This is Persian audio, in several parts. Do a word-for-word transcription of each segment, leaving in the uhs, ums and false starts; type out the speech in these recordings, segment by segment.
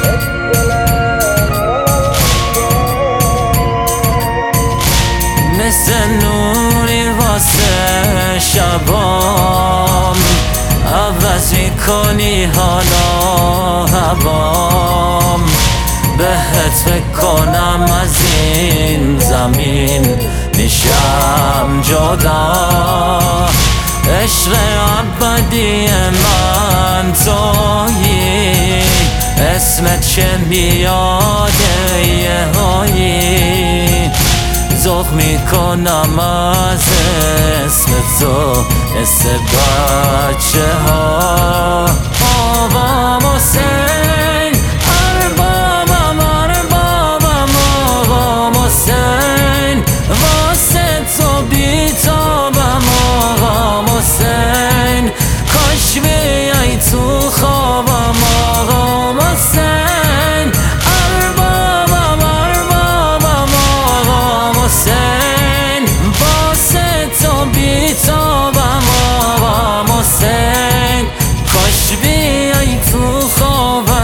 مثل نوری واسه شبام عوض میکنی حالا هوام بهت فکر کنم از این زمین میشم جدا عشق ابدی من تویی اسمت چه میاده یه هایی ذوق میکنم از اسم تو مثل بچه ها آقام حسین اربابم اربابم آقام حسین واسه تو بیتابم آقام حسین کاش بیای تو خوابم آقام حسین اربابم اربابم آقام حسین واسه تو بیتابم آقام حسین کاش بیای تو خوابم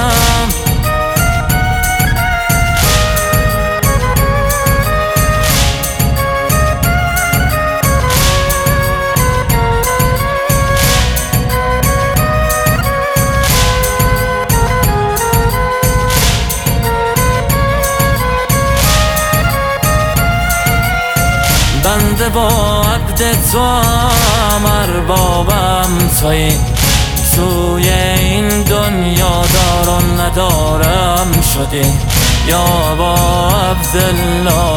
بنده با عبد تو هم اربابم تویی توی این دنیا دار و ندارم شدی یا با عبدالله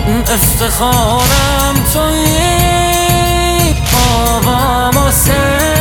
افتخارم تویی آقام حسین